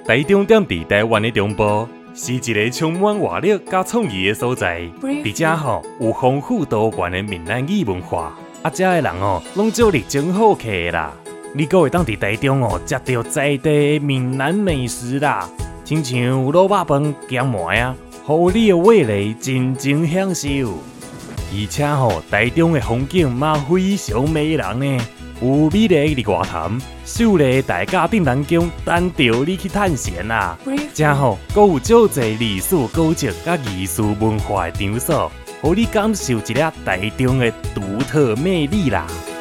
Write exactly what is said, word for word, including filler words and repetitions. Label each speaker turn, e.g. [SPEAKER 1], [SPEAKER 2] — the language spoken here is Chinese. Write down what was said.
[SPEAKER 1] 台中点伫台湾的中部，是一个充满活力甲创意的所在。而且吼有丰富多元的闽南语文化，啊，遮的人哦，拢做热情好客的啦。你阁会当伫台中哦，食到在地的闽南美食啦，亲像卤肉饭、姜糜啊，互你的味蕾真正享受。而且吼，台中的风景嘛非常迷人呢。有美丽的外潭、秀丽的大甲镇南宫，等着你去探险啦。正好，阁有足侪历史古迹甲艺术文化的场所，互你感受一下台中的独特魅力啦。